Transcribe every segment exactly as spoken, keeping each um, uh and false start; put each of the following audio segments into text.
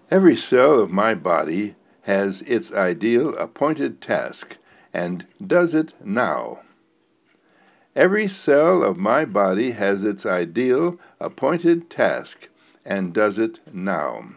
Every cell of my body has its ideal appointed task and does it now. Every cell of my body has its ideal appointed task and does it now.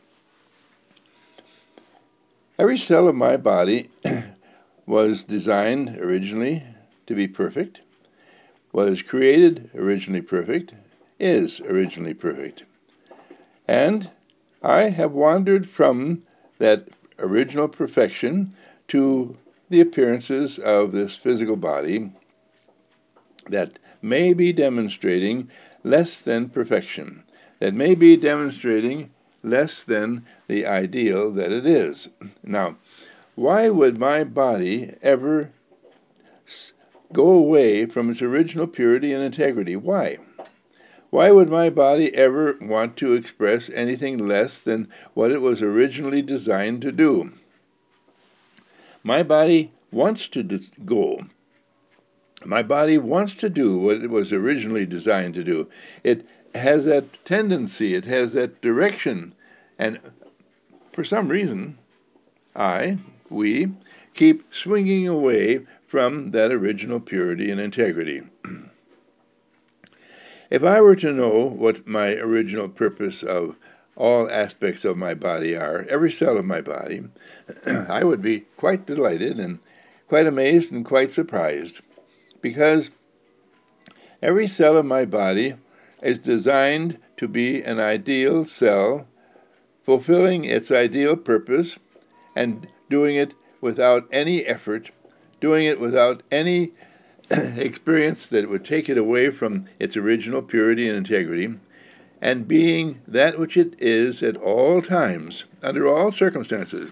Every cell of my body was designed originally to be perfect, was created originally perfect, is originally perfect. And I have wandered from that original perfection to the appearances of this physical body that may be demonstrating less than perfection, that may be demonstrating less than the ideal that it is. Now, why would my body ever go away from its original purity and integrity? Why? Why would my body ever want to express anything less than what it was originally designed to do? My body wants to go. My body wants to do what it was originally designed to do. It has that tendency, it has that direction, and for some reason, I, we, keep swinging away from that original purity and integrity. If I were to know what my original purpose of all aspects of my body are, every cell of my body, I would be quite delighted and quite amazed and quite surprised, because every cell of my body is designed to be an ideal cell, fulfilling its ideal purpose and doing it without any effort, doing it without any experience that would take it away from its original purity and integrity, and being that which it is at all times, under all circumstances.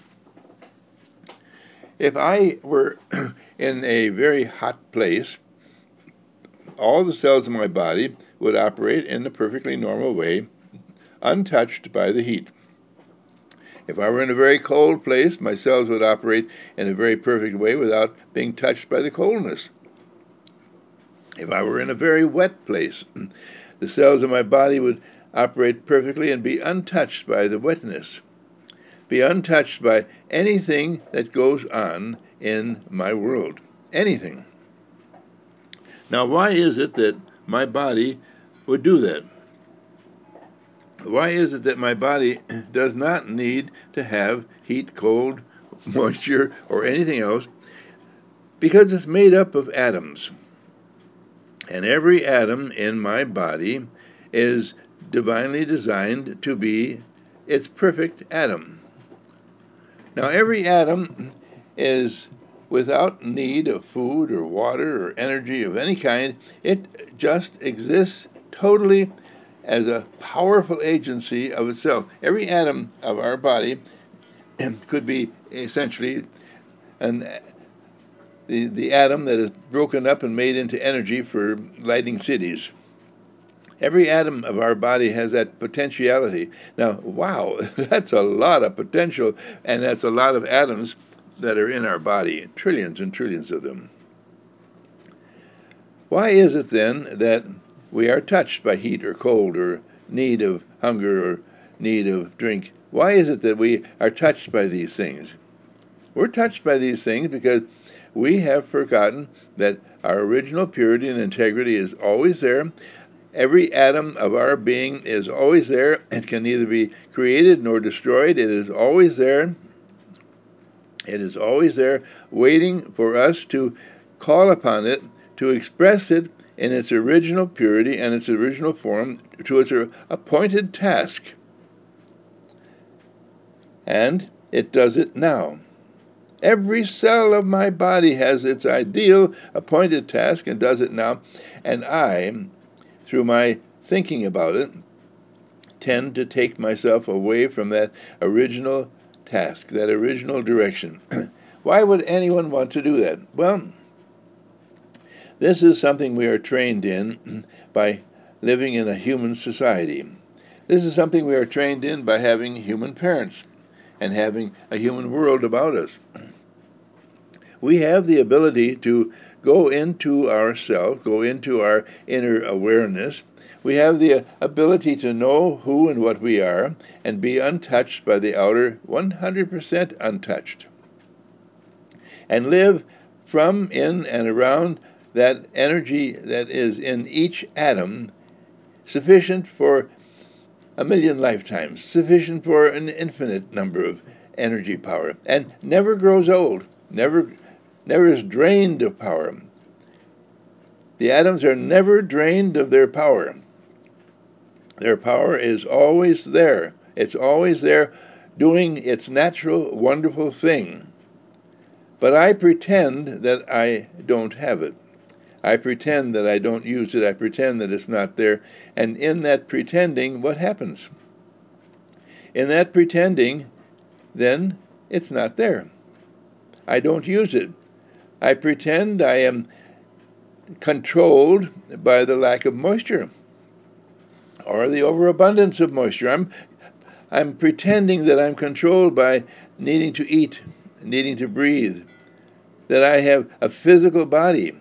If I were in a very hot place, all the cells of my body would operate in a perfectly normal way, untouched by the heat. If I were in a very cold place, my cells would operate in a very perfect way without being touched by the coldness. If I were in a very wet place, the cells of my body would operate perfectly and be untouched by the wetness, be untouched by anything that goes on in my world. Anything. Now, why is it that my body would do that? Why is it that my body does not need to have heat, cold, moisture, or anything else? Because it's made up of atoms. And every atom in my body is divinely designed to be its perfect atom. Now, every atom is without need of food or water or energy of any kind. It just exists totally as a powerful agency of itself. Every atom of our body could be essentially an, the, the atom that is broken up and made into energy for lighting cities. Every atom of our body has that potentiality. Now, wow, that's a lot of potential, and that's a lot of atoms that are in our body, trillions and trillions of them. Why is it then that we are touched by heat or cold or need of hunger or need of drink? Why is it that we are touched by these things? We're touched by these things because we have forgotten that our original purity and integrity is always there. Every atom of our being is always there. It can neither be created nor destroyed. It is always there. It is always there, waiting for us to call upon it, to express it in its original purity and its original form, to its appointed task. And it does it now. Every cell of my body has its ideal appointed task and does it now. And I, through my thinking about it, tend to take myself away from that original task, that original direction. Why would anyone want to do that? Well, this is something we are trained in by living in a human society. This is something we are trained in by having human parents and having a human world about us. We have the ability to go into ourself, go into our inner awareness. We have the ability to know who and what we are and be untouched by the outer, one hundred percent untouched, and live from, in, and around that energy that is in each atom, sufficient for a million lifetimes, sufficient for an infinite number of energy power, and never grows old, never, never is drained of power. The atoms are never drained of their power. Their power is always there. It's always there doing its natural, wonderful thing. But I pretend that I don't have it. I pretend that I don't use it. I pretend that it's not there. And in that pretending, what happens? In that pretending, then it's not there. I don't use it. I pretend I am controlled by the lack of moisture or the overabundance of moisture. I'm, I'm pretending that I'm controlled by needing to eat, needing to breathe, that I have a physical body.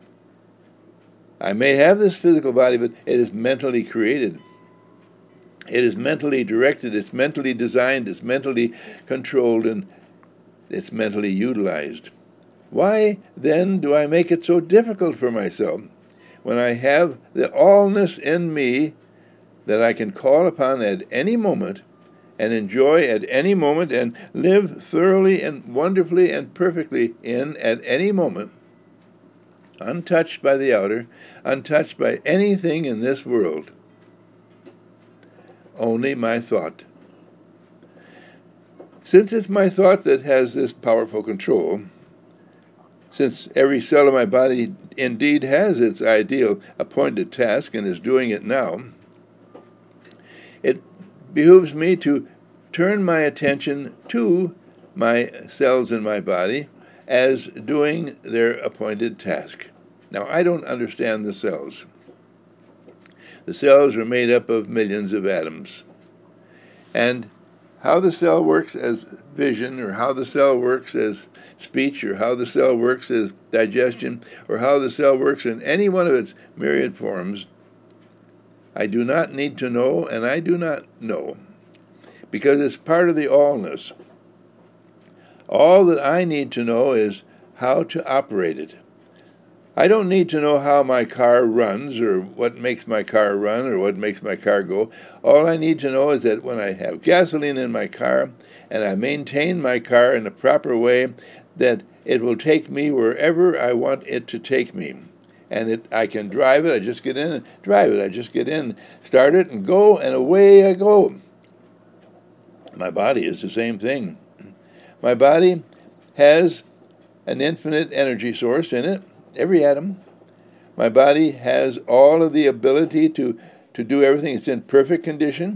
I may have this physical body, but it is mentally created. It is mentally directed, it's mentally designed, it's mentally controlled, and it's mentally utilized. Why, then, do I make it so difficult for myself when I have the allness in me that I can call upon at any moment and enjoy at any moment and live thoroughly and wonderfully and perfectly in at any moment, untouched by the outer, untouched by anything in this world? Only my thought. Since it's my thought that has this powerful control, since every cell of my body indeed has its ideal appointed task and is doing it now, it behooves me to turn my attention to my cells in my body as doing their appointed task. Now, I don't understand the cells. The cells are made up of millions of atoms. And how the cell works as vision, or how the cell works as speech, or how the cell works as digestion, or how the cell works in any one of its myriad forms, I do not need to know, and I do not know, because it's part of the allness. All that I need to know is how to operate it. I don't need to know how my car runs, or what makes my car run, or what makes my car go. All I need to know is that when I have gasoline in my car, and I maintain my car in a proper way, that it will take me wherever I want it to take me. And it, I can drive it, I just get in and drive it. I just get in, start it, and go, and away I go. My body is the same thing. My body has an infinite energy source in it, every atom. My body has all of the ability to, to do everything. It's in perfect condition.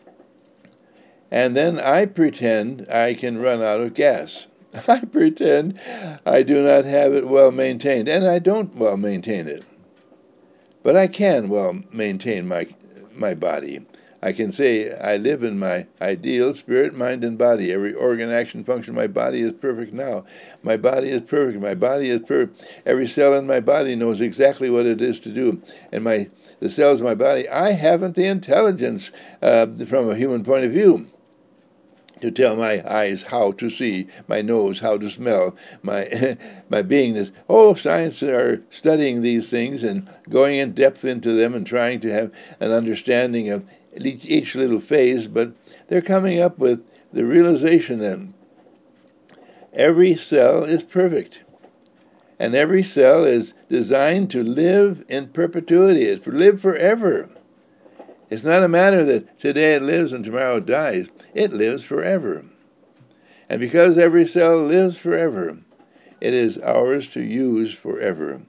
And then I pretend I can run out of gas. I pretend I do not have it well maintained, and I don't well maintain it. But I can well maintain my my body. I can say I live in my ideal spirit, mind, and body. Every organ, action, function, my body is perfect now. My body is perfect. My body is perfect. Every cell in my body knows exactly what it is to do. And my the cells of my body, I haven't the intelligence uh, from a human point of view to tell my eyes how to see, my nose how to smell, my my beingness. Oh, science are studying these things and going in depth into them and trying to have an understanding of each, each little phase, but they're coming up with the realization that every cell is perfect, and every cell is designed to live in perpetuity, it's to live forever. It's not a matter that today it lives and tomorrow it dies. It lives forever. And because every cell lives forever, it is ours to use forever.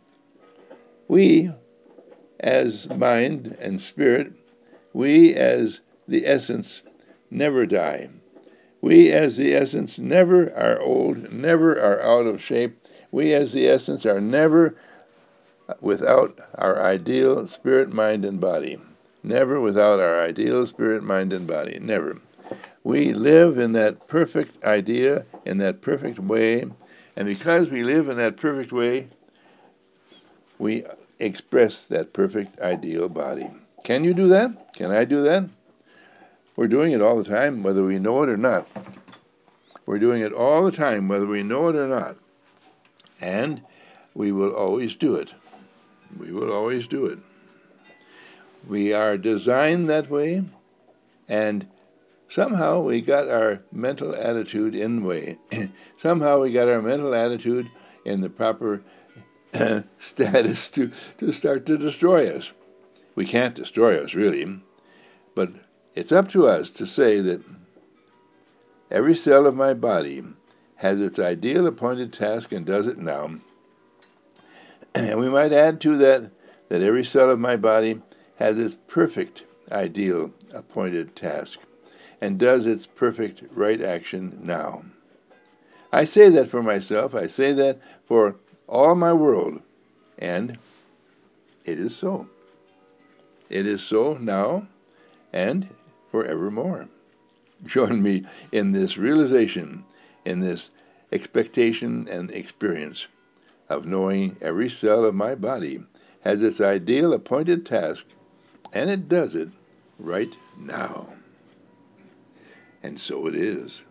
We, as mind and spirit, we as the essence never die. We as the essence never are old, never are out of shape. We as the essence are never without our ideal spirit, mind, and body. Never without our ideal spirit, mind, and body. Never. We live in that perfect idea, in that perfect way, and because we live in that perfect way, we express that perfect ideal body. Can you do that? Can I do that? We're doing it all the time, whether we know it or not. We're doing it all the time, whether we know it or not. And we will always do it. We will always do it. We are designed that way, and somehow we got our mental attitude in the way. Somehow we got our mental attitude in the proper status to, to start to destroy us. We can't destroy us, really, but it's up to us to say that every cell of my body has its ideal appointed task and does it now. And we might add to that that every cell of my body has its perfect ideal appointed task and does its perfect right action now. I say that for myself, I say that for all my world, and it is so. It is so now and forevermore. Join me in this realization, in this expectation and experience of knowing every cell of my body has its ideal appointed task, and it does it right now. And so it is.